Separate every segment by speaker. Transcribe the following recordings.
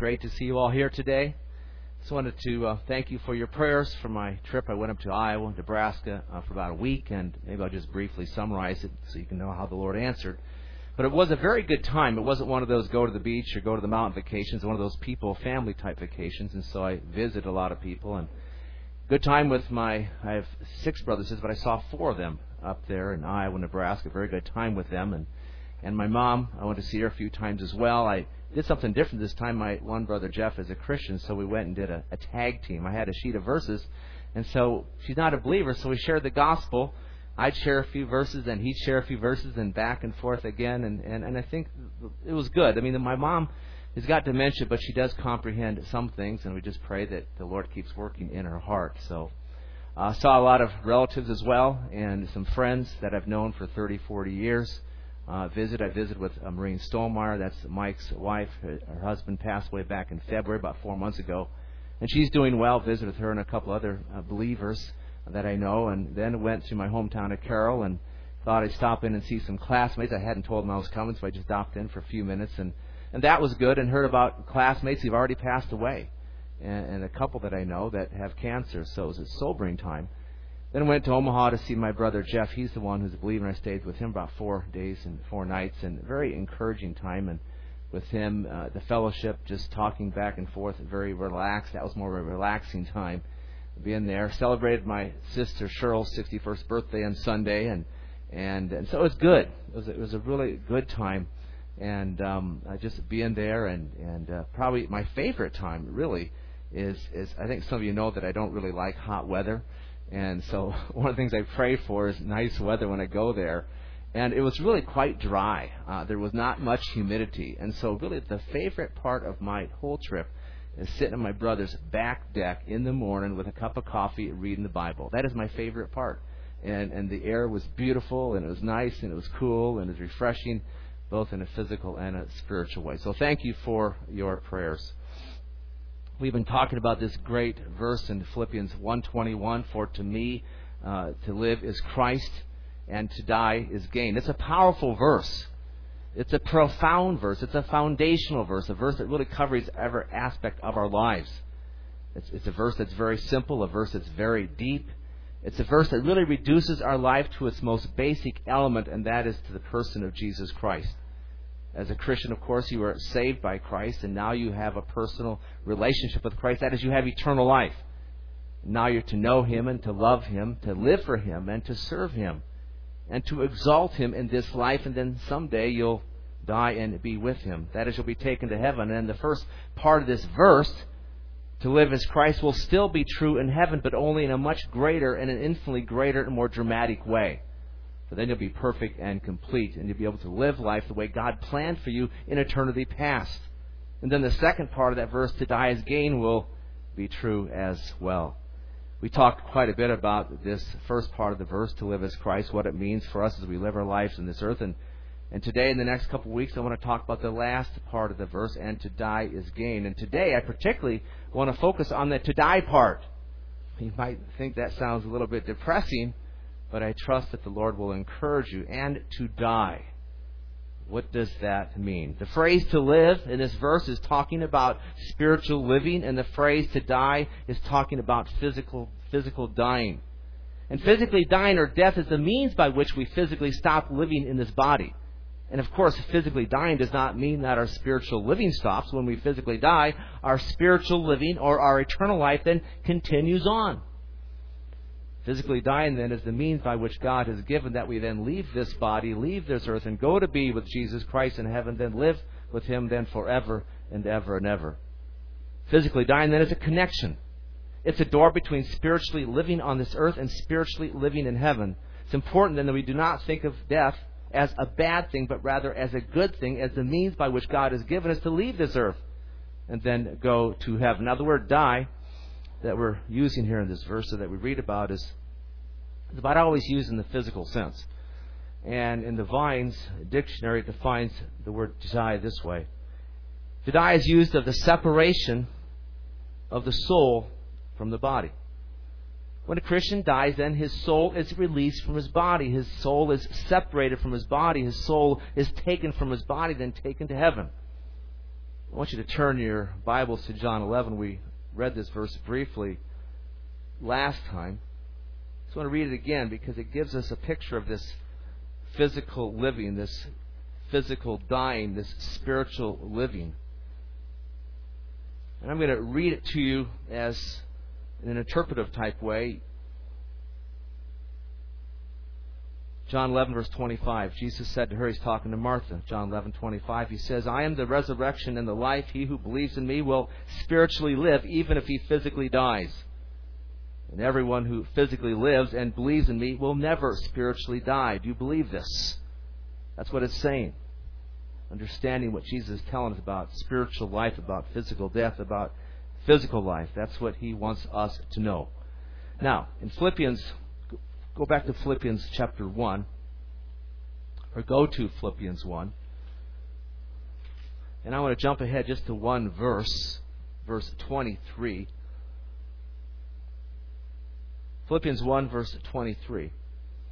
Speaker 1: great to see you all here today. Just wanted to thank you for your prayers for my trip. I went up to Iowa, Nebraska for about a week, and maybe I'll just briefly summarize it so you can know how the Lord answered. But it was a very good time. It wasn't one of those go to the beach or go to the mountain vacations, one of those people, family type vacations, and so I visited a lot of people. And good time with I have 6 brothers, but I saw 4 of them up there in Iowa, Nebraska. Very good time with them. And my mom, I went to see her a few times as well. I did something different this time. My one brother, Jeff, is a Christian, so we went and did a tag team. I had a sheet of verses, and so she's not a believer, so we shared the gospel. I'd share a few verses, and he'd share a few verses, and back and forth again, and I think it was good. I mean, my mom has got dementia, but she does comprehend some things, and we just pray that the Lord keeps working in her heart. So saw a lot of relatives as well, and some friends that I've known for 30, 40 years. I visited with Maureen Stolmeyer. That's Mike's wife. Her husband passed away back in February, about 4 months ago. And she's doing well. Visited with her and a couple other believers that I know. And then went to my hometown of Carroll and thought I'd stop in and see some classmates. I hadn't told them I was coming, so I just stopped in for a few minutes. And that was good, and heard about classmates who've already passed away. And a couple that I know that have cancer. So it was a sobering time. Then went to Omaha to see my brother Jeff. He's the one who's a believer, and I stayed with him about 4 days and 4 nights, and very encouraging time. And with him, the fellowship, just talking back and forth, very relaxed. That was more of a relaxing time, being there. Celebrated my sister Cheryl's 61st birthday on Sunday, and so it was good. It was a really good time, and just being there, and probably my favorite time really is I think some of you know that I don't really like hot weather. And so one of the things I pray for is nice weather when I go there. And it was really quite dry. There was not much humidity. And so really the favorite part of my whole trip is sitting on my brother's back deck in the morning with a cup of coffee reading the Bible. That is my favorite part. And the air was beautiful, and it was nice, and it was cool, and it was refreshing, both in a physical and a spiritual way. So thank you for your prayers. We've been talking about this great verse in Philippians 1:21, for to me to live is Christ and to die is gain. It's a powerful verse. It's a profound verse. It's a foundational verse, a verse that really covers every aspect of our lives. It's a verse that's very simple, a verse that's very deep. It's a verse that really reduces our life to its most basic element, and that is to the person of Jesus Christ. As a Christian, of course, you are saved by Christ, and now you have a personal relationship with Christ. That is, you have eternal life. Now you're to know Him and to love Him, to live for Him and to serve Him, and to exalt Him in this life, and then someday you'll die and be with Him. That is, you'll be taken to heaven. And the first part of this verse, to live as Christ, will still be true in heaven, but only in a much greater and an infinitely greater and more dramatic way. But then you'll be perfect and complete, and you'll be able to live life the way God planned for you in eternity past. And then the second part of that verse, to die as gain, will be true as well. We talked quite a bit about this first part of the verse, to live as Christ, what it means for us as we live our lives in this earth. And today, in the next couple of weeks, I want to talk about the last part of the verse, and to die is gain. And today, I particularly want to focus on the to die part. You might think that sounds a little bit depressing, but I trust that the Lord will encourage you. And to die. What does that mean? The phrase to live in this verse is talking about spiritual living, and the phrase to die is talking about physical dying. And physically dying, or death, is the means by which we physically stop living in this body. And of course, physically dying does not mean that our spiritual living stops. When we physically die, our spiritual living, or our eternal life, then continues on. Physically dying, then, is the means by which God has given that we then leave this body, leave this earth, and go to be with Jesus Christ in heaven, then live with Him then forever and ever and ever. Physically dying, then, is a connection. It's a door between spiritually living on this earth and spiritually living in heaven. It's important, then, that we do not think of death as a bad thing, but rather as a good thing, as the means by which God has given us to leave this earth and then go to heaven. Now, the word die that we're using here in this verse that we read about is about always used in the physical sense. And in the Vine's dictionary, it defines the word to die this way. To die is used of the separation of the soul from the body. When a Christian dies, then his soul is released from his body. His soul is separated from his body. His soul is taken from his body, then taken to heaven. I want you to turn your Bibles to John 11. We read this verse briefly last time. I just want to read it again because it gives us a picture of this physical living, this physical dying, this spiritual living. And I'm going to read it to you as in an interpretive type way. John 11, verse 25. Jesus said to her, he's talking to Martha, John 11, 25. He says, I am the resurrection and the life. He who believes in me will spiritually live, even if he physically dies. And everyone who physically lives and believes in me will never spiritually die. Do you believe this? That's what it's saying. Understanding what Jesus is telling us about spiritual life, about physical death, about physical life. That's what he wants us to know. Now, in Philippians, go back to Philippians chapter 1, or go to Philippians 1. And I want to jump ahead just to one verse, verse 23. Philippians 1, verse 23. It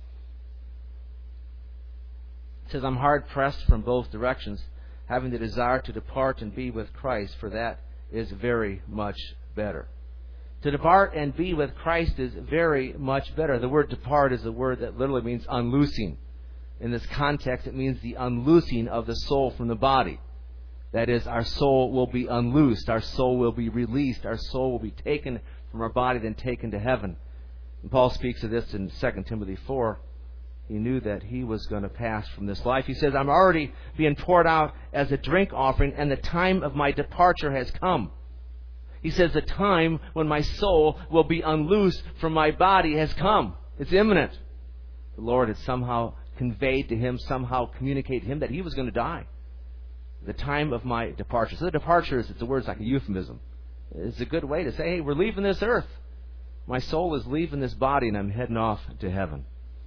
Speaker 1: says, I'm hard-pressed from both directions, having the desire to depart and be with Christ, for that is very much better. To depart and be with Christ is very much better. The word depart is a word that literally means unloosing. In this context, it means the unloosing of the soul from the body. That is, our soul will be unloosed. Our soul will be released. Our soul will be taken from our body, then taken to heaven. And Paul speaks of this in 2 Timothy 4. He knew that he was going to pass from this life. He says, I'm already being poured out as a drink offering, and the time of my departure has come. He says, the time when my soul will be unloosed from my body has come. It's imminent. The Lord had somehow conveyed to him, somehow communicated to him that he was going to die. The time of my departure. So the departure is, it's a word, it's like a euphemism. It's a good way to say, hey, we're leaving this earth. My soul is leaving this body and I'm heading off to heaven.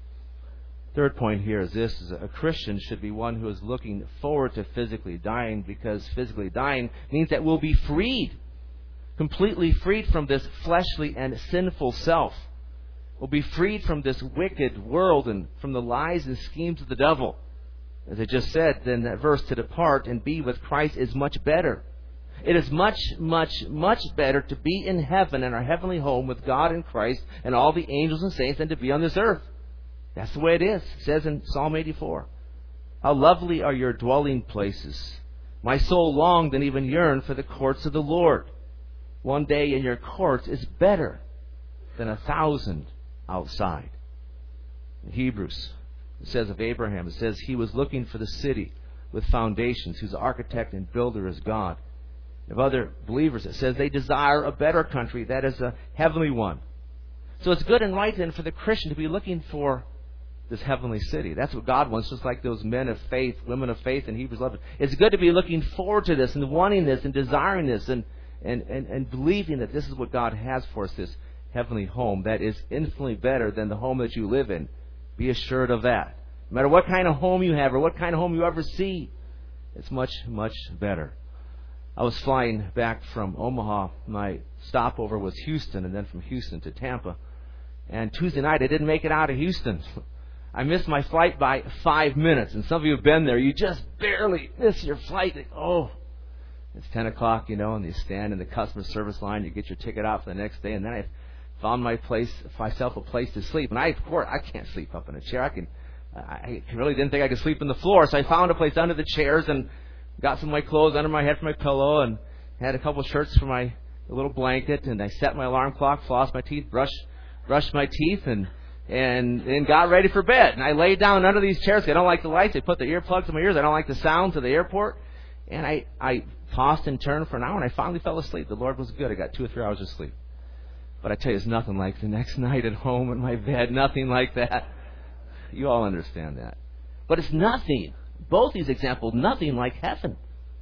Speaker 1: Third point here is this, is a Christian should be one who is looking forward to physically dying, because physically dying means that we'll be freed. Completely freed from this fleshly and sinful self. We'll be freed from this wicked world and from the lies and schemes of the devil. As I just said, then that verse, to depart and be with Christ is much better. It is much, much, much better to be in heaven, in our heavenly home with God and Christ and all the angels and saints, than to be on this earth. That's the way it is. It says in Psalm 84, how lovely are your dwelling places. My soul longed and even yearned for the courts of the Lord. One day in your courts is better than 1,000 outside. In Hebrews, it says of Abraham, it says he was looking for the city with foundations, whose architect and builder is God. Of other believers, it says they desire a better country, that is a heavenly one. So it's good and right then for the Christian to be looking for this heavenly city. That's what God wants, just like those men of faith, women of faith in Hebrews 11. It's good to be looking forward to this and wanting this and desiring this and believing that this is what God has for us, this heavenly home that is infinitely better than the home that you live in. Be assured of that. No matter what kind of home you have or what kind of home you ever see, it's much, much better. I was flying back from Omaha. My stopover was Houston, and then from Houston to Tampa. And Tuesday night, I didn't make it out of Houston. I missed my flight by 5 minutes. And some of you have been there. You just barely miss your flight. It's 10 o'clock, and you stand in the customer service line. You get your ticket out for the next day. And then I found myself a place to sleep. And I can't sleep up in a chair. I really didn't think I could sleep on the floor. So I found a place under the chairs and got some of my clothes under my head for my pillow, and had a couple shirts for my little blanket, and I set my alarm clock, flossed my teeth, brushed my teeth, and got ready for bed. And I laid down under these chairs. I don't like the lights. I put the earplugs in my ears. I don't like the sounds of the airport. And I tossed and turned for an hour, and I finally fell asleep. The Lord was good. I got 2 or 3 hours of sleep. But I tell you, it's nothing like the next night at home in my bed. Nothing like that. You all understand that. But it's nothing. Both these examples, nothing like heaven.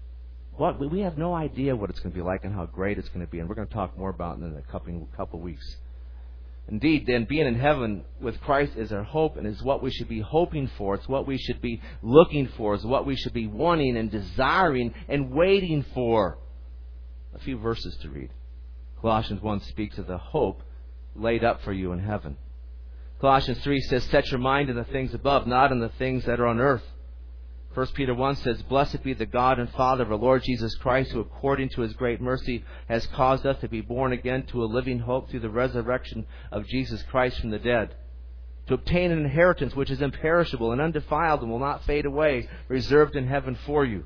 Speaker 1: We have no idea what it's going to be like and how great it's going to be. And we're going to talk more about it in a couple of weeks. Indeed, then, being in heaven with Christ is our hope and is what we should be hoping for. It's what we should be looking for. It's what we should be wanting and desiring and waiting for. A few verses to read. Colossians 1 speaks of the hope laid up for you in heaven. Colossians 3 says, set your mind on the things above, not on the things that are on earth. 1 Peter 1 says, "Blessed be the God and Father of our Lord Jesus Christ, who according to His great mercy has caused us to be born again to a living hope through the resurrection of Jesus Christ from the dead, to obtain an inheritance which is imperishable and undefiled and will not fade away, reserved in heaven for you."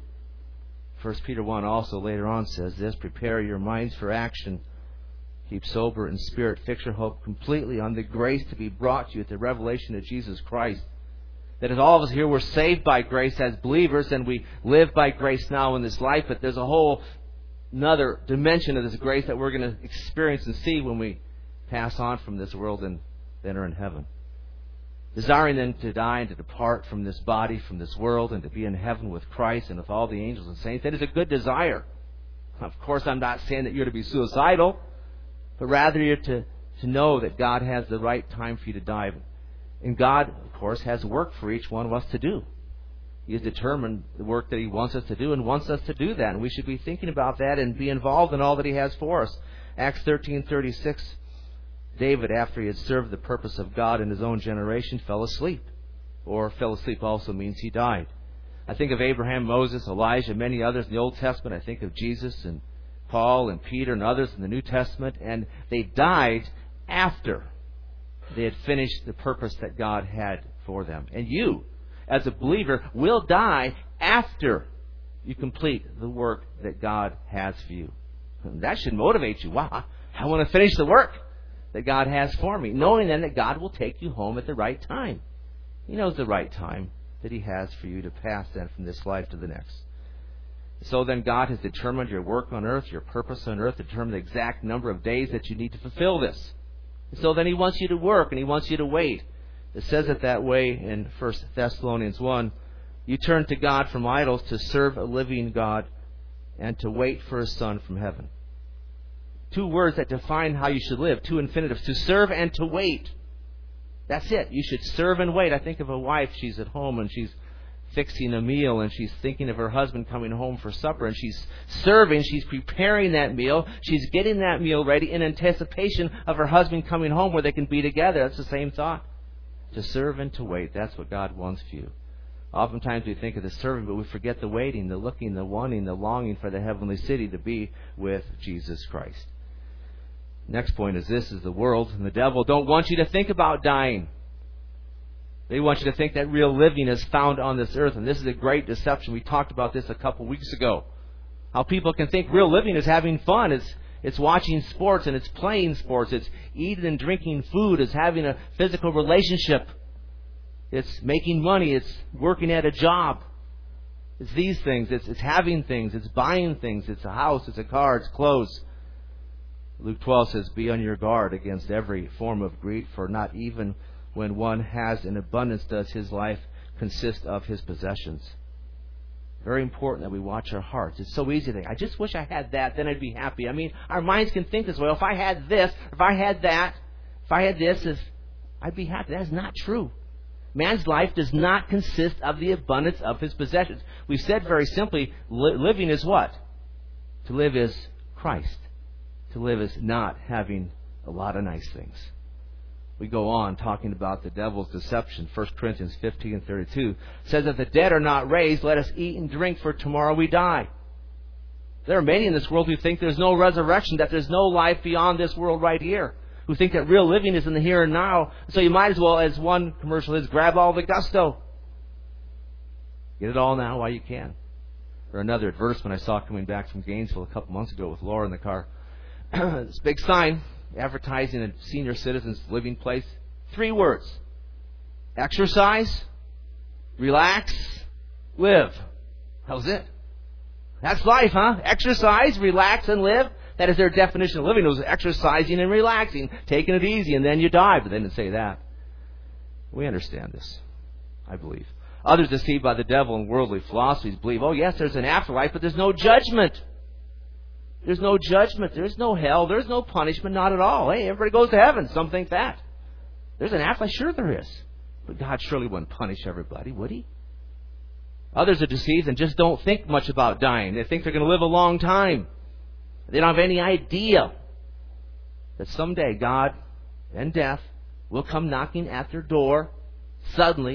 Speaker 1: 1 Peter 1 also later on says this, "Prepare your minds for action. Keep sober in spirit. Fix your hope completely on the grace to be brought to you at the revelation of Jesus Christ." That as all of us here, we're saved by grace as believers, and we live by grace now in this life, but there's a whole another dimension of this grace that we're going to experience and see when we pass on from this world and then are in heaven. Desiring then to die and to depart from this body, from this world, and to be in heaven with Christ and with all the angels and saints, that is a good desire. Of course, I'm not saying that you're to be suicidal, but rather you're to know that God has the right time for you to die. And God, of course, has work for each one of us to do. He has determined the work that He wants us to do and wants us to do that. And we should be thinking about that and be involved in all that He has for us. Acts 13:36, David, after he had served the purpose of God in his own generation, fell asleep. Or fell asleep also means he died. I think of Abraham, Moses, Elijah, many others in the Old Testament. I think of Jesus and Paul and Peter and others in the New Testament. And they died after they had finished the purpose that God had for them. And you, as a believer, will die after you complete the work that God has for you. And that should motivate you. Wow, I want to finish the work that God has for me, knowing then that God will take you home at the right time. He knows the right time that He has for you to pass then from this life to the next. So then God has determined your work on earth, your purpose on earth, determined the exact number of days that you need to fulfill this. So then He wants you to work and He wants you to wait. It says it that way in 1 Thessalonians 1. You turn to God from idols to serve a living God and to wait for His Son from heaven. Two words that define how you should live. Two infinitives. To serve and to wait. That's it. You should serve and wait. I think of a wife. She's at home and she's fixing a meal and she's thinking of her husband coming home for supper, and she's serving, she's preparing that meal, she's getting that meal ready in anticipation of her husband coming home where they can be together. That's the same thought. To serve and to wait. That's what God wants for you. Oftentimes we think of the serving, but we forget the waiting, the looking, the wanting, the longing for the heavenly city to be with Jesus Christ. Next point is this, is the world and the devil don't want you to think about dying. They want you to think that real living is found on this earth. And this is a great deception. We talked about this a couple weeks ago. How people can think real living is having fun. It's watching sports and it's playing sports. It's eating and drinking food. It's having a physical relationship. It's making money. It's working at a job. It's these things. It's having things. It's buying things. It's a house. It's a car. It's clothes. Luke 12 says, "Be on your guard against every form of greed, for not even when one has in abundance does his life consist of his possessions." Very important that we watch our hearts. It's so easy to think, I just wish I had that, then I'd be happy. I mean, our minds can think this way. If I had this, if I had that, if I had this, I'd be happy. That is not true. Man's life does not consist of the abundance of his possessions. We've said very simply, living is what? To live is Christ. To live is not having a lot of nice things. We go on talking about the devil's deception. 1 Corinthians 15:32 says, "If the dead are not raised, let us eat and drink, for tomorrow we die." There are many in this world who think there's no resurrection, that there's no life beyond this world right here, who think that real living is in the here and now. So you might as well, as one commercial is, grab all the gusto. Get it all now while you can. Or another advertisement I saw coming back from Gainesville a couple months ago with Laura in the car. This big sign advertising a senior citizens living place. 3 words. Exercise, relax, live. How's it? That's life, huh? Exercise, relax, and live. That is their definition of living. It was exercising and relaxing, taking it easy, and then you die. But they didn't say that. We understand this, I believe. Others deceived by the devil and worldly philosophies believe, oh yes, there's an afterlife, but there's no judgment. There's no judgment. There's no hell. There's no punishment. Not at all. Hey, everybody goes to heaven. Some think that. There's an afterlife. Sure there is. But God surely wouldn't punish everybody, would He? Others are deceived and just don't think much about dying. They think they're going to live a long time. They don't have any idea that someday God and death will come knocking at their door suddenly,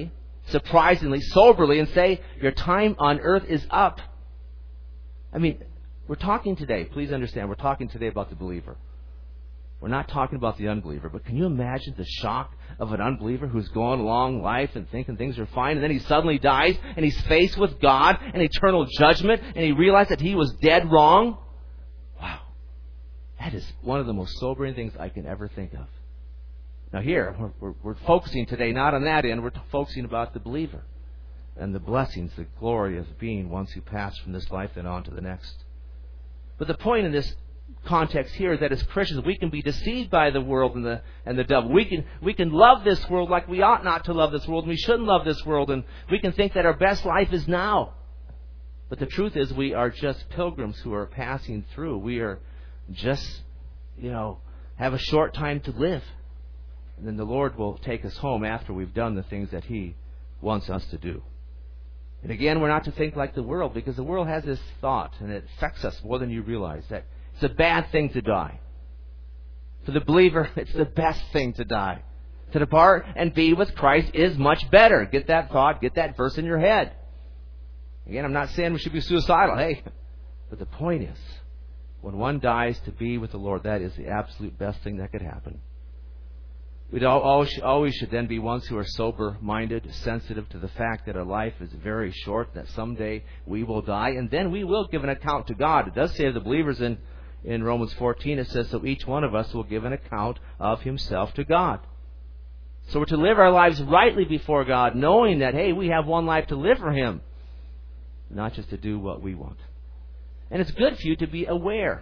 Speaker 1: surprisingly, soberly, and say, your time on earth is up. I mean, we're talking today, please understand, we're talking today about the believer. We're not talking about the unbeliever, but can you imagine the shock of an unbeliever who's going along life and thinking things are fine, and then he suddenly dies, and he's faced with God and eternal judgment, and he realized that he was dead wrong? Wow. That is one of the most sobering things I can ever think of. Now here, we're focusing today not on that end, we're focusing about the believer and the blessings, the glory of being ones who pass from this life and on to the next. But the point in this context here is that as Christians we can be deceived by the world and the devil. We can love this world like we ought not to love this world, and we shouldn't love this world, and we can think that our best life is now. But the truth is we are just pilgrims who are passing through. We are just, have a short time to live. And then the Lord will take us home after we've done the things that He wants us to do. And again, we're not to think like the world, because the world has this thought, and it affects us more than you realize, that it's a bad thing to die. For the believer, it's the best thing to die. To depart and be with Christ is much better. Get that thought, get that verse in your head. Again, I'm not saying we should be suicidal, but the point is, when one dies to be with the Lord, that is the absolute best thing that could happen. We always should then be ones who are sober-minded, sensitive to the fact that our life is very short, that someday we will die, and then we will give an account to God. It does say of the believers in Romans 14, it says, so each one of us will give an account of himself to God. So we're to live our lives rightly before God, knowing that, we have one life to live for Him, not just to do what we want. And it's good for you to be aware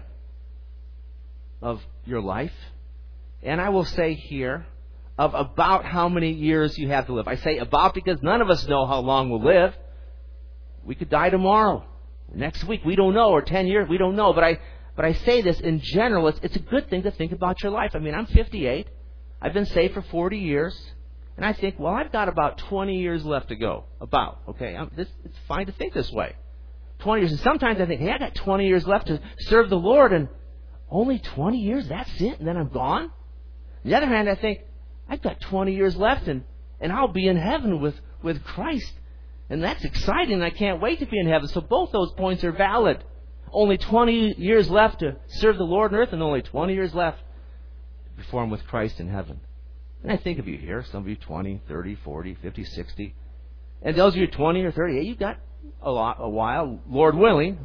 Speaker 1: of your life. And I will say here, of about how many years you have to live. I say about because none of us know how long we'll live. We could die tomorrow, next week, we don't know, or 10 years, we don't know. But I say this in general, it's a good thing to think about your life. I mean, I'm 58. I've been saved for 40 years. And I think, I've got about 20 years left to go. It's fine to think this way. 20 years. And sometimes I think, I got 20 years left to serve the Lord, and only 20 years, that's it, and then I'm gone? On the other hand, I think, I've got 20 years left, and I'll be in heaven with Christ. And that's exciting. I can't wait to be in heaven. So both those points are valid. Only 20 years left to serve the Lord on earth, and only 20 years left to perform with Christ in heaven. And I think of you here, some of you 20, 30, 40, 50, 60. And those of you 20 or 30, you've got a while, Lord willing,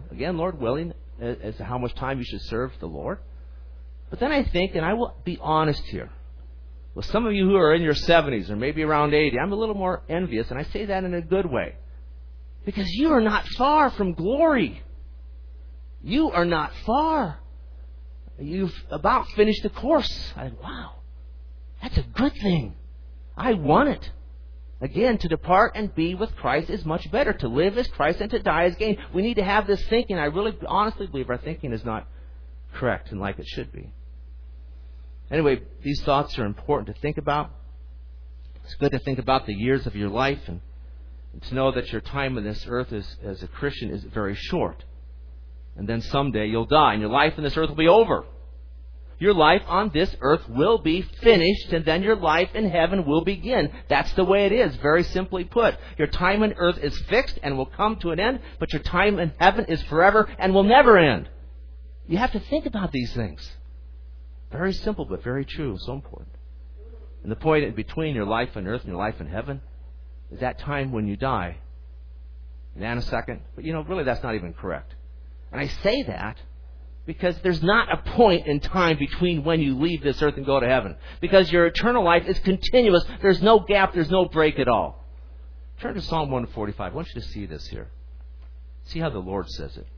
Speaker 1: as to how much time you should serve the Lord. But then I think, and I will be honest here, well, some of you who are in your 70s or maybe around 80, I'm a little more envious, and I say that in a good way. Because you are not far from glory. You are not far. You've about finished the course. Wow, that's a good thing. I want it. Again, to depart and be with Christ is much better. To live as Christ and to die as gain. We need to have this thinking. I really honestly believe our thinking is not correct and like it should be. Anyway, these thoughts are important to think about. It's good to think about the years of your life and to know that your time on this earth as a Christian is very short. And then someday you'll die and your life on this earth will be over. Your life on this earth will be finished, and then your life in heaven will begin. That's the way it is, very simply put. Your time on earth is fixed and will come to an end, but your time in heaven is forever and will never end. You have to think about these things. Very simple, but very true, so important. And the point in between your life on earth and your life in heaven is that time when you die. Nanosecond. But really that's not even correct. And I say that because there's not a point in time between when you leave this earth and go to heaven. Because your eternal life is continuous. There's no gap. There's no break at all. Turn to Psalm 145. I want you to see this here. See how the Lord says it.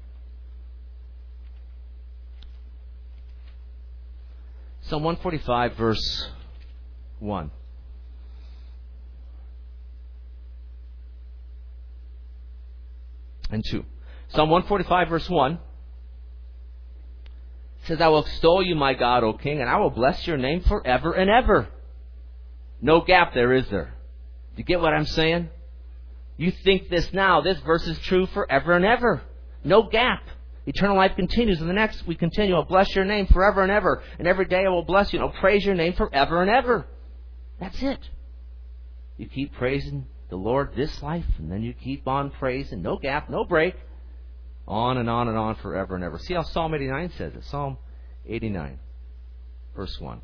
Speaker 1: Psalm 145, verse 1. And 2. Psalm 145, verse 1. Says, I will extol you, my God, O King, and I will bless your name forever and ever. No gap there, is there? Do you get what I'm saying? You think this now. This verse is true forever and ever. No gap. Eternal life continues. And the next we continue. I'll bless your name forever and ever. And every day I will bless you. And I'll praise your name forever and ever. That's it. You keep praising the Lord this life, and then you keep on praising, no gap, no break, on and on and on forever and ever. See how Psalm 89 says it. Psalm 89, verse 1.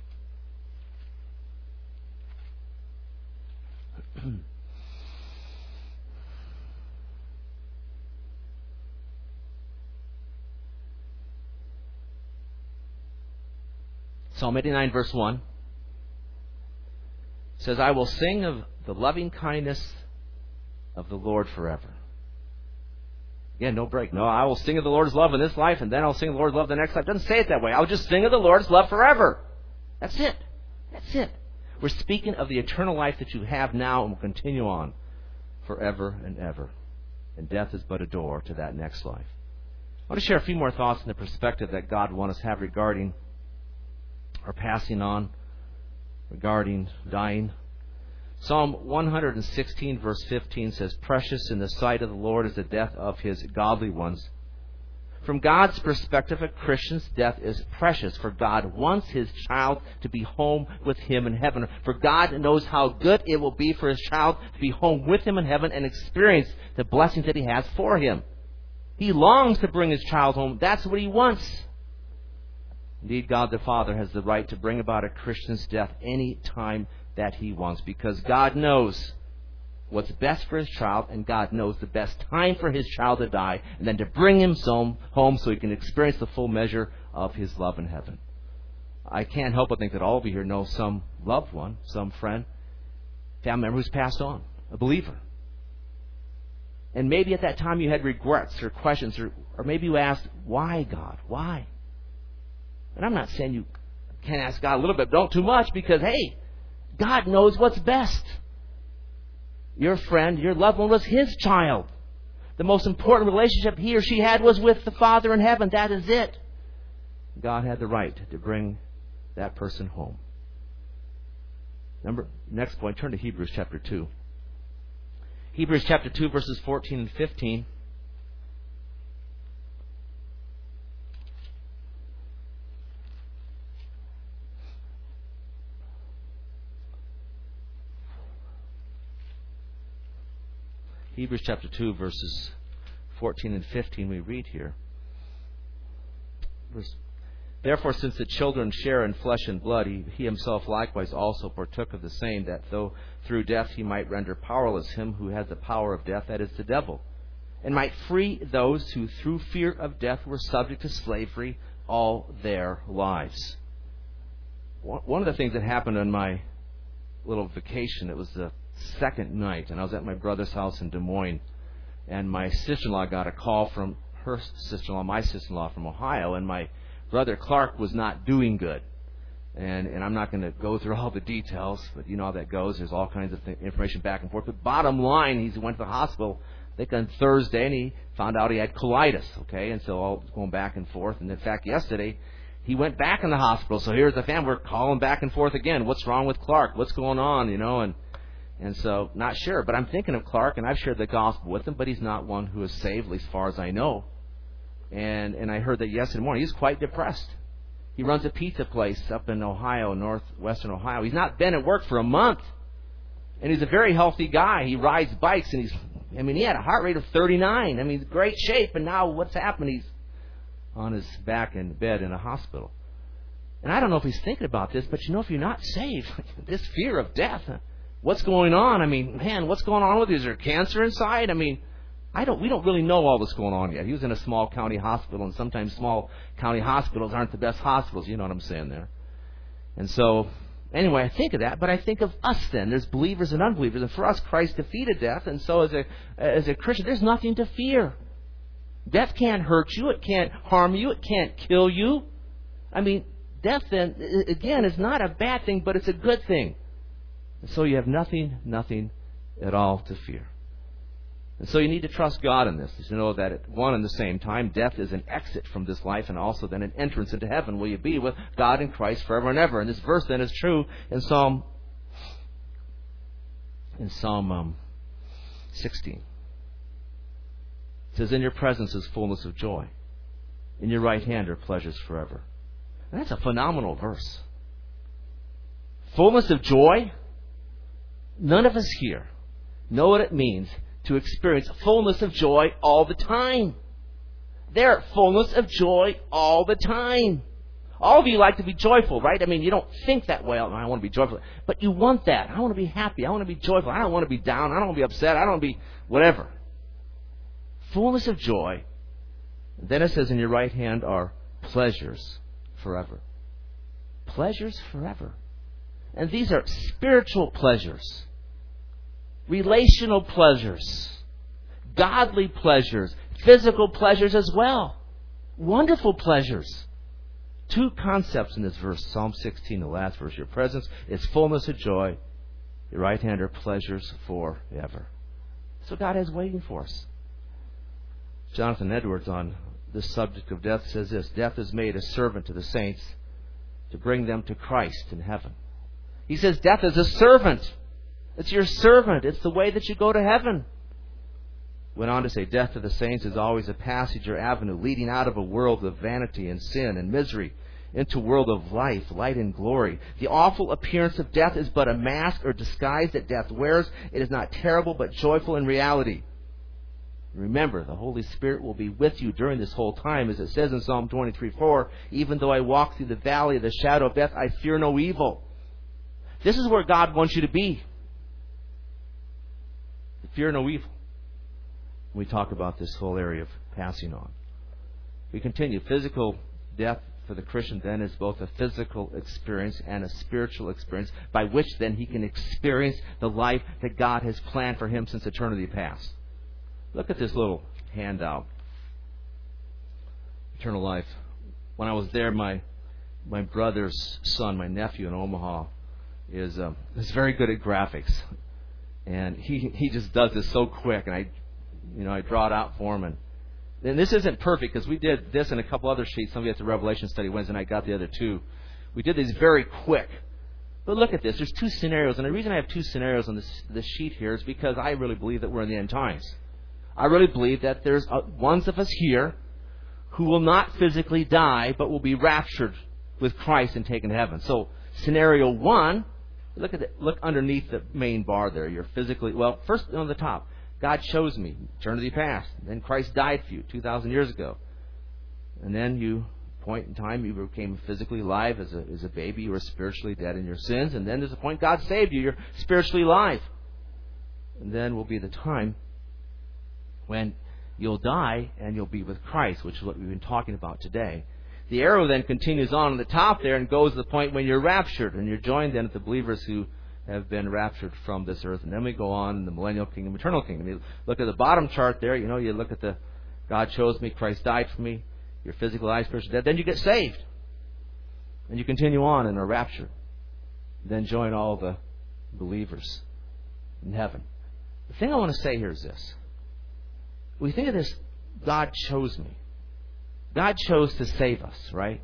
Speaker 1: Psalm 89, verse 1 says, I will sing of the loving kindness of the Lord forever. Again, no break. No, I will sing of the Lord's love in this life, and then I'll sing of the Lord's love the next life. It doesn't say it that way. I'll just sing of the Lord's love forever. That's it. That's it. We're speaking of the eternal life that you have now and will continue on forever and ever. And death is but a door to that next life. I want to share a few more thoughts in the perspective that God wants us to have regarding or passing on, regarding dying. Psalm 116, verse 15 says, Precious in the sight of the Lord is the death of His godly ones. From God's perspective, a Christian's death is precious, for God wants His child to be home with Him in heaven. For God knows how good it will be for His child to be home with Him in heaven and experience the blessings that He has for him. He longs to bring His child home. That's what He wants. Indeed, God the Father has the right to bring about a Christian's death any time that He wants, because God knows what's best for His child, and God knows the best time for His child to die, and then to bring him home so he can experience the full measure of His love in heaven. I can't help but think that all of you here know some loved one, some friend, family member who's passed on, a believer. And maybe at that time you had regrets or questions, or maybe you asked, why, God? Why? And I'm not saying you can't ask God a little bit, don't too much, because, hey, God knows what's best. Your friend, your loved one was His child. The most important relationship he or she had was with the Father in heaven. That is it. God had the right to bring that person home. Next point, turn to Hebrews chapter 2. Hebrews chapter 2, verses 14 and 15. Hebrews chapter 2, verses 14 and 15, we read here. Therefore, since the children share in flesh and blood, he himself likewise also partook of the same, that though through death he might render powerless him who had the power of death, that is, the devil, and might free those who through fear of death were subject to slavery all their lives. One of the things that happened on my little vacation, it was the second night, and I was at my brother's house in Des Moines, and my sister-in-law got a call from her sister-in-law, my sister-in-law from Ohio, and my brother Clark was not doing good. And I'm not going to go through all the details, but you know how that goes. There's all kinds of information back and forth. But bottom line, he went to the hospital, I think on Thursday, and he found out he had colitis, okay? And so all going back and forth. And in fact, yesterday, he went back in the hospital. So here's the family. We're calling back and forth again. What's wrong with Clark? What's going on, you know? And so, not sure. But I'm thinking of Clark, and I've shared the gospel with him, but he's not one who is saved, at least as far as I know. And I heard that yesterday morning. He's quite depressed. He runs a pizza place up in Ohio, northwestern Ohio. He's not been at work for a month. And he's a very healthy guy. He rides bikes, and he had a heart rate of 39. He's great shape, and now what's happened? He's on his back in bed in a hospital. And I don't know if he's thinking about this, but if you're not saved, this fear of death, what's going on? What's going on with you? Is there cancer inside? We don't really know all that's going on yet. He was in a small county hospital, and sometimes small county hospitals aren't the best hospitals. You know what I'm saying there. And so, anyway, I think of that, but I think of us then. There's believers and unbelievers, and for us, Christ defeated death, and so as a Christian, there's nothing to fear. Death can't hurt you. It can't harm you. It can't kill you. Death then, again, is not a bad thing, but it's a good thing. And so you have nothing at all to fear. And so you need to trust God in this, to know that at one and the same time, death is an exit from this life and also then an entrance into heaven, where you be with God in Christ forever and ever. And this verse then is true in Psalm 16. It says, in your presence is fullness of joy. In your right hand are pleasures forever. And that's a phenomenal verse. Fullness of joy? None of us here know what it means to experience fullness of joy all the time. They're fullness of joy all the time. All of you like to be joyful, right? I mean, you don't think that way. I want to be joyful. But you want that. I want to be happy. I want to be joyful. I don't want to be down. I don't want to be upset. I don't want to be whatever. Fullness of joy. Then it says, in your right hand are pleasures forever. Pleasures forever. And these are spiritual pleasures, relational pleasures, godly pleasures, physical pleasures as well. Wonderful pleasures. Two concepts in this verse, Psalm 16, the last verse. Your presence is fullness of joy. Your right hand are pleasures forever. So God is waiting for us. Jonathan Edwards on this subject of death says this: death is made a servant to the saints to bring them to Christ in heaven. He says death is a servant. It's your servant. It's the way that you go to heaven. Went on to say, death to the saints is always a passage or avenue leading out of a world of vanity and sin and misery into a world of life, light, and glory. The awful appearance of death is but a mask or disguise that death wears. It is not terrible, but joyful in reality. Remember, the Holy Spirit will be with you during this whole time, as it says in Psalm 23:4, even though I walk through the valley of the shadow of death, I fear no evil. This is where God wants you to be. Fear no evil. We talk about this whole area of passing on. We continue. Physical death for the Christian then is both a physical experience and a spiritual experience by which then he can experience the life that God has planned for him since eternity past. Look at this little handout. Eternal life. When I was there, my brother's son, my nephew in Omaha, is very good at graphics. And he just does this so quick, and I draw it out for him. And this isn't perfect because we did this and a couple other sheets. Some of you at the Revelation study Wednesday night got the other two. We did these very quick. But look at this. There's two scenarios. And the reason I have two scenarios on this sheet here is because I really believe that we're in the end times. I really believe that there's ones of us here who will not physically die but will be raptured with Christ and taken to heaven. So scenario one, look underneath the main bar there. You're physically, first on the top. God chose me, eternity past. Then Christ died for you 2,000 years ago. And then point in time, you became physically alive as a baby. You were spiritually dead in your sins. And then there's a point God saved you. You're spiritually alive. And then will be the time when you'll die and you'll be with Christ, which is what we've been talking about today. The arrow then continues on the top there and goes to the point when you're raptured. And you're joined then with the believers who have been raptured from this earth. And then we go on in the millennial kingdom, eternal kingdom. You look at the bottom chart there, you look at the God chose me, Christ died for me, you're physically alive, spiritually dead. Then you get saved. And you continue on in a rapture. Then join all the believers in heaven. The thing I want to say here is this. When we think of this, God chose me. God chose to save us, right?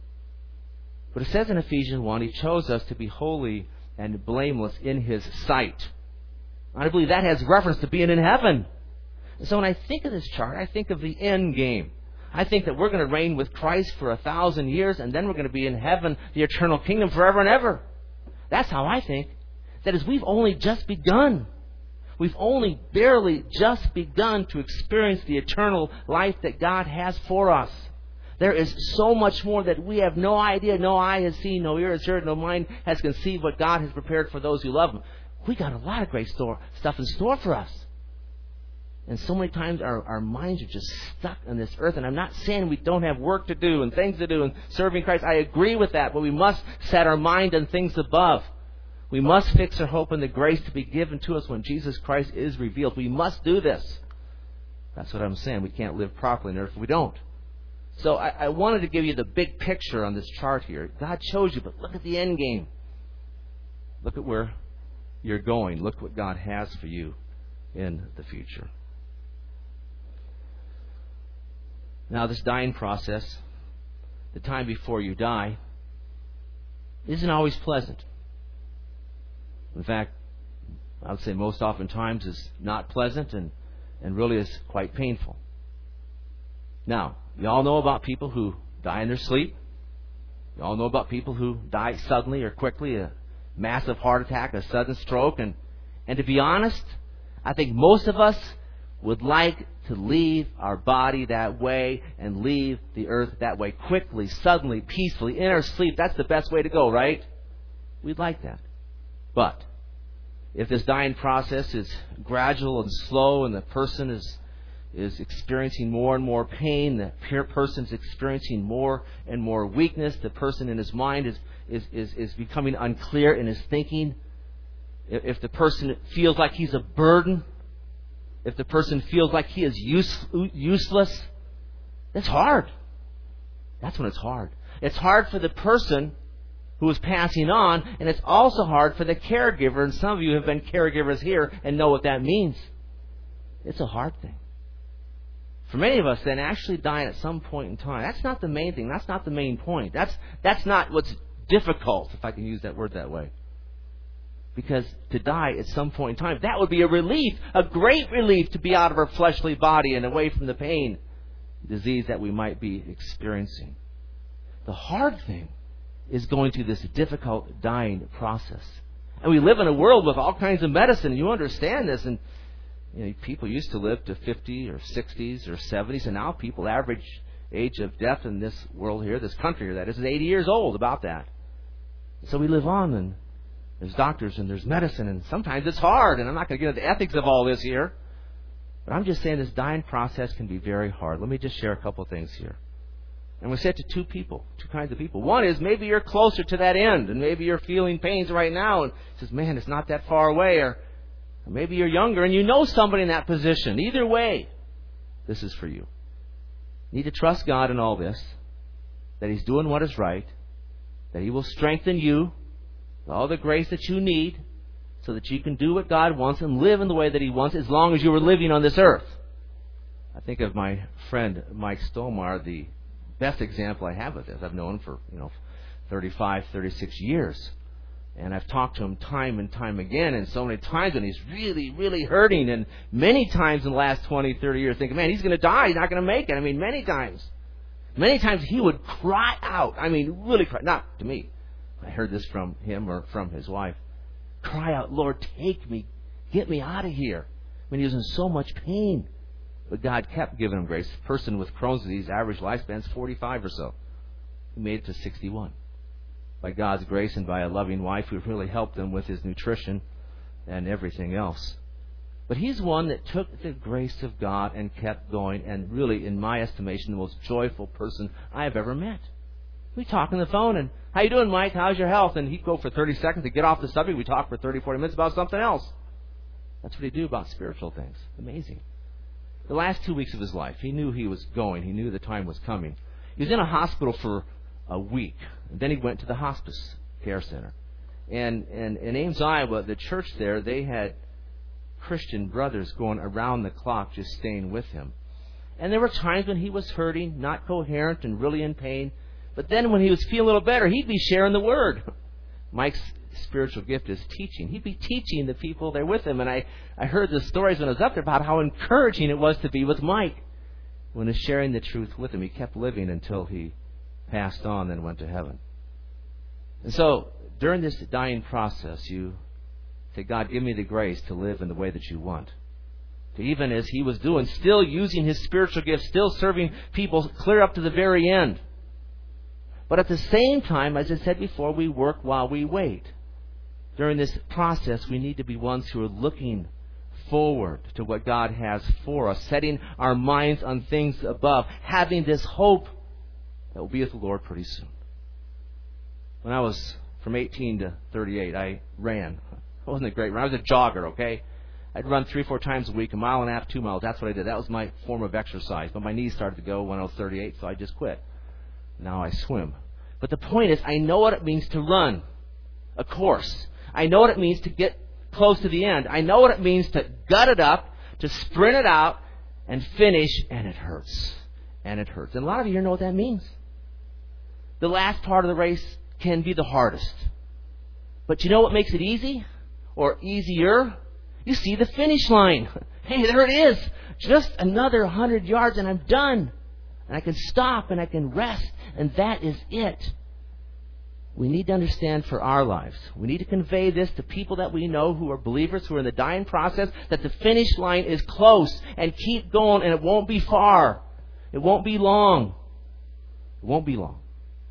Speaker 1: But it says in Ephesians 1, He chose us to be holy and blameless in His sight. I believe that has reference to being in heaven. And so when I think of this chart, I think of the end game. I think that we're going to reign with Christ for 1,000 years, and then we're going to be in heaven, the eternal kingdom, forever and ever. That's how I think. That is, we've only just begun. We've only barely just begun to experience the eternal life that God has for us. There is so much more that we have no idea. No eye has seen, no ear has heard, no mind has conceived what God has prepared for those who love Him. We got a lot of great stuff in store for us. And so many times our minds are just stuck on this earth. And I'm not saying we don't have work to do and things to do and serving Christ. I agree with that. But we must set our mind on things above. We must fix our hope on the grace to be given to us when Jesus Christ is revealed. We must do this. That's what I'm saying. We can't live properly on earth if we don't. So I wanted to give you the big picture on this chart here. God chose you, but look at the end game. Look at where you're going. Look what God has for you in the future. Now, this dying process, the time before you die, isn't always pleasant. In fact, I would say most oftentimes is not pleasant and really is quite painful. Now, you all know about people who die in their sleep. You all know about people who die suddenly or quickly, a massive heart attack, a sudden stroke. And to be honest, I think most of us would like to leave our body that way and leave the earth that way quickly, suddenly, peacefully, in our sleep. That's the best way to go, right? We'd like that. But if this dying process is gradual and slow and the person is experiencing more and more pain, the person is experiencing more and more weakness, the person in his mind is becoming unclear in his thinking, if the person feels like he's a burden, if the person feels like he is useless, it's hard. That's when it's hard. It's hard for the person who is passing on, and it's also hard for the caregiver. And some of you have been caregivers here and know what that means. It's a hard thing. For many of us, then, actually dying at some point in time, that's not the main thing. That's not the main point. That's not what's difficult, if I can use that word that way. Because to die at some point in time, that would be a relief, a great relief to be out of our fleshly body and away from the pain, disease that we might be experiencing. The hard thing is going through this difficult dying process. And we live in a world with all kinds of medicine, and you understand this. And people used to live to 50 or 60s or 70s, and now people, average age of death in this world here, this country here, that is 80 years old, about that. So we live on, and there's doctors and there's medicine, and sometimes it's hard, and I'm not going to get into the ethics of all this here. But I'm just saying this dying process can be very hard. Let me just share a couple of things here. And we say it to two kinds of people. One is maybe you're closer to that end, and maybe you're feeling pains right now, and says, man, it's not that far away. Or maybe you're younger, and you know somebody in that position. Either way, this is for you. You need to trust God in all this, that He's doing what is right, that He will strengthen you with all the grace that you need, so that you can do what God wants and live in the way that He wants, as long as you are living on this earth. I think of my friend Mike Stolmar, the best example I have of this. I've known him for 35, 36 years. And I've talked to him time and time again, and so many times when he's really, really hurting, and many times in the last 20, 30 years thinking, man, he's going to die, he's not going to make it. I mean, many times. Many times he would cry out. I mean, really cry. Not to me. I heard this from him or from his wife. Cry out, Lord, take me. Get me out of here. I mean, he was in so much pain. But God kept giving him grace. A person with Crohn's disease, average lifespan is 45 or so. He made it to 61. By God's grace and by a loving wife who really helped him with his nutrition and everything else. But he's one that took the grace of God and kept going, and really, in my estimation, the most joyful person I have ever met. We talk on the phone, and, how you doing, Mike? How's your health? And he'd go for 30 seconds to get off the subject. We talk for 30, 40 minutes about something else. That's what he'd do about spiritual things. Amazing. The last 2 weeks of his life, he knew he was going. He knew the time was coming. He was in a hospital for a week. And then he went to the hospice care center. And in Ames, Iowa, the church there, they had Christian brothers going around the clock just staying with him. And there were times when he was hurting, not coherent, and really in pain. But then when he was feeling a little better, he'd be sharing the Word. Mike's spiritual gift is teaching. He'd be teaching the people there with him. And I heard the stories when I was up there about how encouraging it was to be with Mike when he was sharing the truth with him. He kept living until he passed on and went to heaven. And so, during this dying process, you say, God, give me the grace to live in the way that you want. To even as he was doing, still using his spiritual gifts, still serving people clear up to the very end. But at the same time, as I said before, we work while we wait. During this process, we need to be ones who are looking forward to what God has for us, setting our minds on things above, having this hope that will be with the Lord pretty soon. When I was from 18 to 38, I ran. I wasn't a great runner. I was a jogger, okay? I'd run 3-4 times a week, 1.5 miles, 2 miles. That's what I did. That was my form of exercise. But my knees started to go when I was 38, so I just quit. Now I swim. But the point is, I know what it means to run a course. I know what it means to get close to the end. I know what it means to gut it up, to sprint it out, and finish, and it hurts. And it hurts. And a lot of you here know what that means. The last part of the race can be the hardest. But you know what makes it easy? Or easier? You see the finish line. Hey, there it is. Just another 100 yards and I'm done. And I can stop and I can rest. And that is it. we need to understand for our lives. We need to convey this to people that we know who are believers, who are in the dying process, that the finish line is close, and keep going, and it won't be far. It won't be long. It won't be long.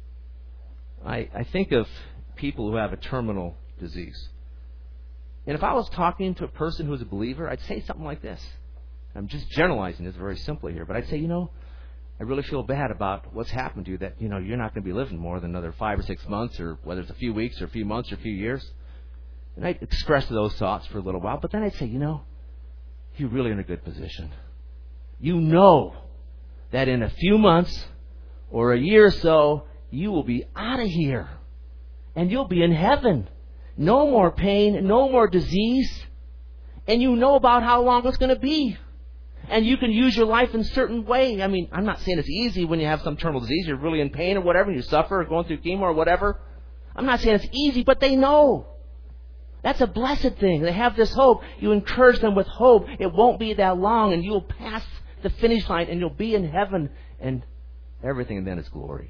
Speaker 1: I think of people who have a terminal disease. And if I was talking to a person who's a believer, I'd say something like this. I'm just generalizing this very simply here, but I'd say, I really feel bad about what's happened to you, that, you're not going to be living more than another 5 or 6 months, or whether it's a few weeks or a few months or a few years. And I'd express those thoughts for a little while, but then I'd say, you're really in a good position. You know that in a few months or a year or so, you will be out of here. And you'll be in heaven. No more pain, no more disease. And you know about how long it's going to be. And you can use your life in a certain way. I mean, I'm not saying it's easy when you have some terminal disease. You're really in pain or whatever, and you suffer or going through chemo or whatever. I'm not saying it's easy, but they know. That's a blessed thing. They have this hope. You encourage them with hope. It won't be that long, and you'll pass the finish line, and you'll be in heaven, and everything then is glory.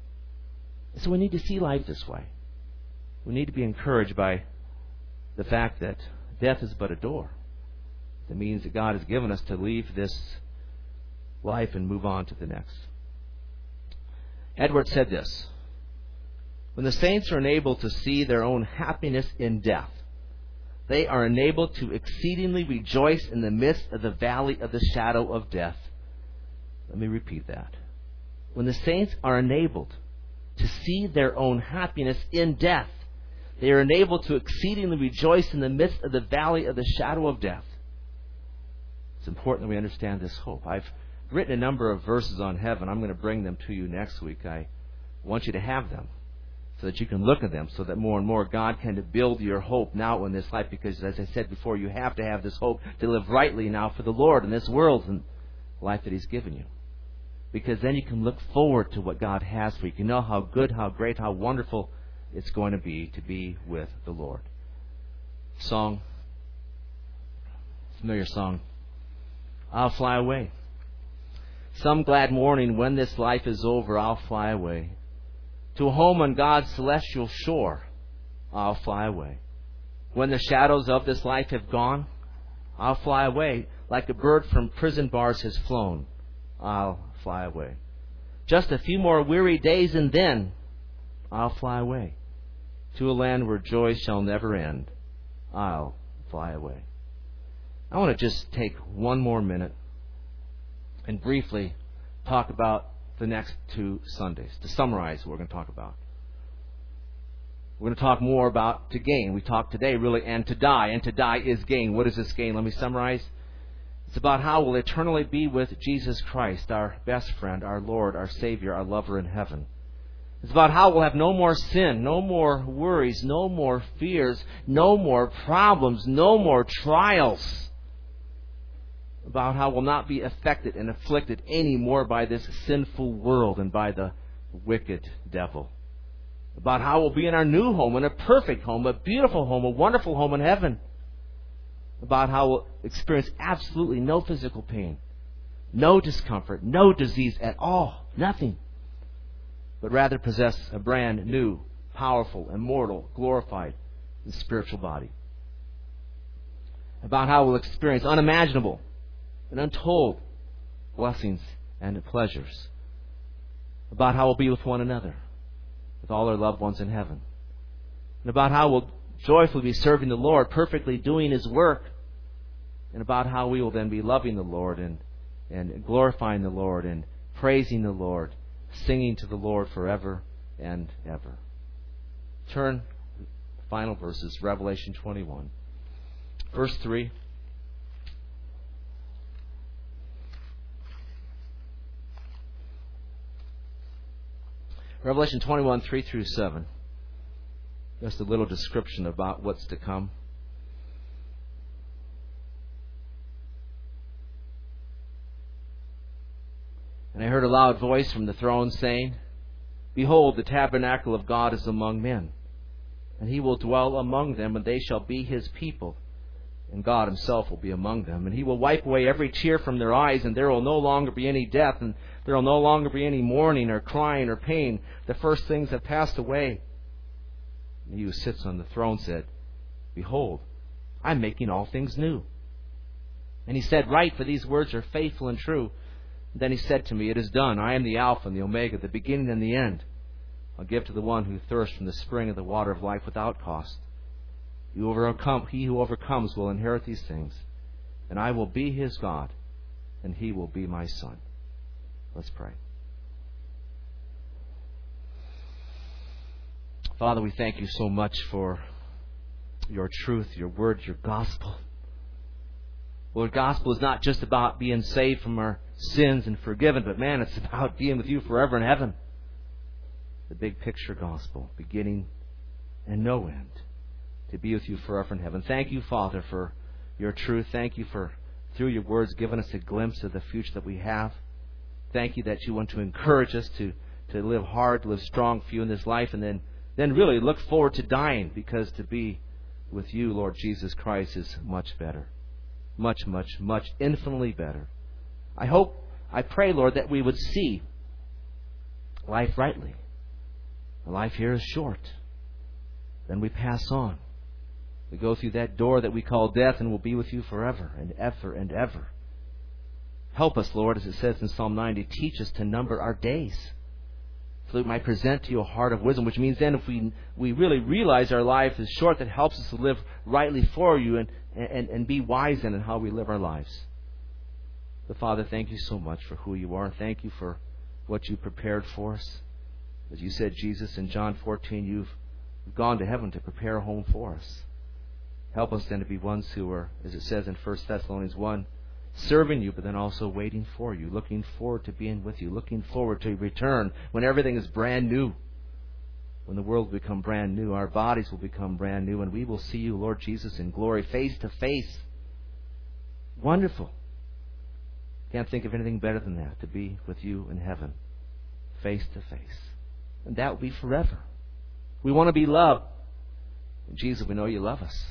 Speaker 1: So we need to see life this way. We need to be encouraged by the fact that death is but a door. It means that God has given us to leave this life and move on to the next. Edwards said this: when the saints are enabled to see their own happiness in death, they are enabled to exceedingly rejoice in the midst of the valley of the shadow of death. Let me repeat that. When the saints are enabled to see their own happiness in death, they are enabled to exceedingly rejoice in the midst of the valley of the shadow of death. It's important that we understand this hope. I've written a number of verses on heaven. I'm going to bring them to you next week. I want you to have them so that you can look at them, so that more and more God can build your hope now in this life. Because, as I said before, you have to have this hope to live rightly now for the Lord in this world and life that He's given you. Because then you can look forward to what God has for you. You can know how good, how great, how wonderful it's going to be with the Lord. Song, familiar song, I'll fly away. Some glad morning when this life is over, I'll fly away. To a home on God's celestial shore, I'll fly away. When the shadows of this life have gone, I'll fly away. Like a bird from prison bars has flown, I'll fly away. Just a few more weary days and then I'll fly away. To a land where joy shall never end, I'll fly away. I want to just take one more minute and briefly talk about the next 2 Sundays, to summarize what we're going to talk about. We're going to talk more about to gain. We talked today really, and to die is gain. What is this gain? Let me summarize. It's about how we'll eternally be with Jesus Christ, our best friend, our Lord, our Savior, our lover in heaven. It's about how we'll have no more sin, no more worries, no more fears, no more problems, no more trials. About how we'll not be affected and afflicted anymore by this sinful world and by the wicked devil. About how we'll be in our new home, in a perfect home, a beautiful home, a wonderful home in heaven. About how we'll experience absolutely no physical pain, no discomfort, no disease at all, nothing. But rather possess a brand new, powerful, immortal, glorified, and spiritual body. About how we'll experience unimaginable and untold blessings and pleasures. About how we'll be with one another, with all our loved ones in heaven. And about how we'll joyfully be serving the Lord, perfectly doing His work. And about how we will then be loving the Lord and glorifying the Lord and praising the Lord, singing to the Lord forever and ever. Turn to the final verses, Revelation 21. Verse 3. Revelation 21, 3 through 7. Just a little description about what's to come. And I heard a loud voice from the throne saying, Behold, the tabernacle of God is among men, and He will dwell among them, and they shall be His people, and God Himself will be among them. And He will wipe away every tear from their eyes, and there will no longer be any death, and there will no longer be any mourning or crying or pain. The first things have passed away. And he who sits on the throne said, Behold, I'm making all things new. And he said, Write, for these words are faithful and true. And then he said to me, It is done. I am the Alpha and the Omega, the beginning and the end. I'll give to the one who thirsts from the spring of the water of life without cost. He who overcomes will inherit these things, and I will be his God, and he will be my son. Let's pray. Father, we thank you so much for your truth, your word, your gospel. Lord, gospel is not just about being saved from our sins and forgiven, but man, it's about being with you forever in heaven. The big picture gospel, beginning and no end, to be with you forever in heaven. Thank you, Father, for your truth. Thank you for, through your words, giving us a glimpse of the future that we have. Thank you that you want to encourage us to live hard, to live strong for you in this life, and then really look forward to dying, because to be with you, Lord Jesus Christ, is much better. Much, much, much, infinitely better. I pray, Lord, that we would see life rightly. Life here is short. Then we pass on. We go through that door that we call death, and we'll be with you forever and ever and ever. Help us, Lord, as it says in Psalm 90, teach us to number our days, so that we might present to you a heart of wisdom, which means then if we really realize our life is short, that helps us to live rightly for you and be wise in how we live our lives. But Father, thank you so much for who you are. Thank you for what you prepared for us. As you said, Jesus, in John 14, you've gone to heaven to prepare a home for us. Help us then to be ones who are, as it says in 1 Thessalonians 1, serving you, but then also waiting for you, looking forward to being with you, looking forward to your return when everything is brand new. When the world will become brand new, our bodies will become brand new, and we will see you, Lord Jesus, in glory, face to face. Wonderful. Can't think of anything better than that, to be with you in heaven, face to face. And that will be forever. We want to be loved. And Jesus, we know you love us.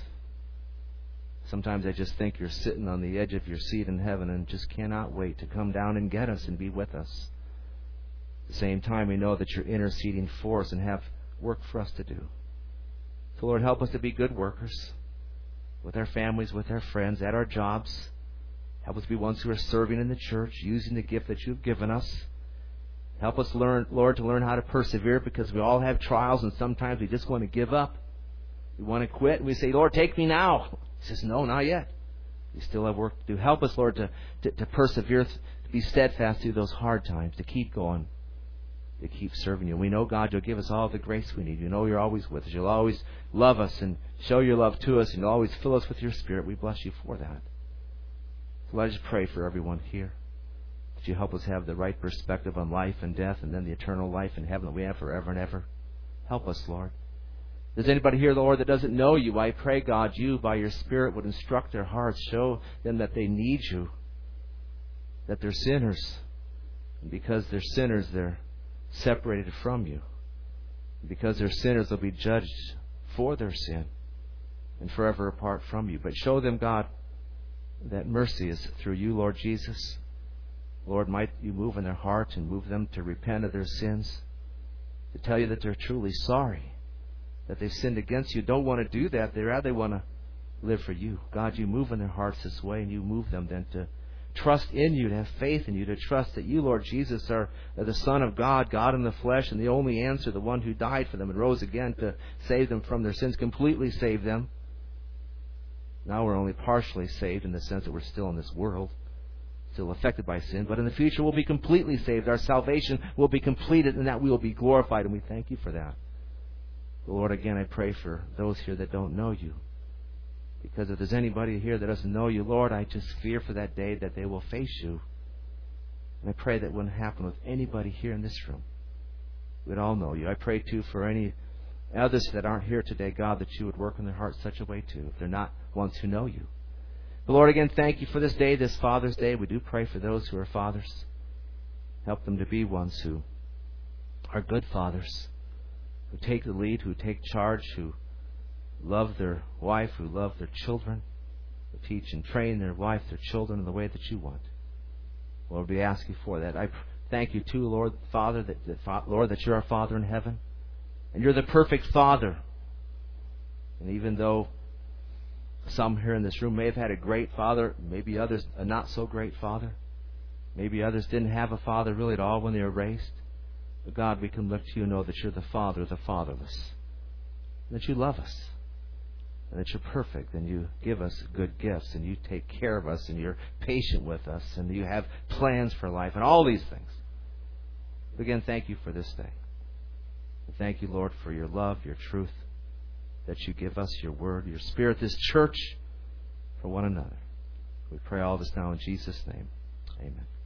Speaker 1: Sometimes I just think you're sitting on the edge of your seat in heaven and just cannot wait to come down and get us and be with us. At the same time, we know that you're interceding for us and have work for us to do. So, Lord, help us to be good workers with our families, with our friends, at our jobs. Help us be ones who are serving in the church, using the gift that you've given us. Help us, Lord, to learn how to persevere, because we all have trials, and sometimes we just want to give up. We want to quit, and we say, Lord, take me now. He says, no, not yet. We still have work to do. Help us, Lord, to persevere, to be steadfast through those hard times, to keep going, to keep serving you. We know, God, you'll give us all the grace we need. You know you're always with us. You'll always love us and show your love to us, and you'll always fill us with your Spirit. We bless you for that. So let us pray for everyone here, that you help us have the right perspective on life and death, and then the eternal life in heaven that we have forever and ever. Help us, Lord. If there's anybody here, Lord, that doesn't know you, I pray, God, you, by your Spirit, would instruct their hearts, show them that they need you, that they're sinners. And because they're sinners, they're separated from you. And because they're sinners, they'll be judged for their sin and forever apart from you. But show them, God, that mercy is through you, Lord Jesus. Lord, might you move in their hearts and move them to repent of their sins, to tell you that they're truly sorry, that they've sinned against you, don't want to do that. They rather want to live for you. God, you move in their hearts this way, and you move them then to trust in you, to have faith in you, to trust that you, Lord Jesus, are the Son of God, God in the flesh, and the only answer, the one who died for them and rose again to save them from their sins, completely save them. Now we're only partially saved in the sense that we're still in this world, still affected by sin, but in the future we'll be completely saved. Our salvation will be completed, and that we will be glorified, and we thank you for that. Lord, again, I pray for those here that don't know you. Because if there's anybody here that doesn't know you, Lord, I just fear for that day that they will face you. And I pray that wouldn't happen with anybody here in this room. We'd all know you. I pray, too, for any others that aren't here today, God, that you would work in their hearts such a way, too, if they're not ones who know you. But, Lord, again, thank you for this day, this Father's Day. We do pray for those who are fathers. Help them to be ones who are good fathers, who take the lead, who take charge, who love their wife, who love their children, who teach and train their wife, their children in the way that you want. Lord, we ask you for that. I thank you too, Lord, Father, Lord, that you're our Father in heaven, and you're the perfect Father. And even though some here in this room may have had a great father, maybe others a not so great father, maybe others didn't have a father really at all when they were raised, but God, we can look to you and know that you're the Father of the fatherless, that you love us, and that you're perfect, and you give us good gifts, and you take care of us, and you're patient with us, and you have plans for life, and all these things. Again, thank you for this day. And thank you, Lord, for your love, your truth, that you give us, your word, your spirit, this church, for one another. We pray all this now in Jesus' name. Amen.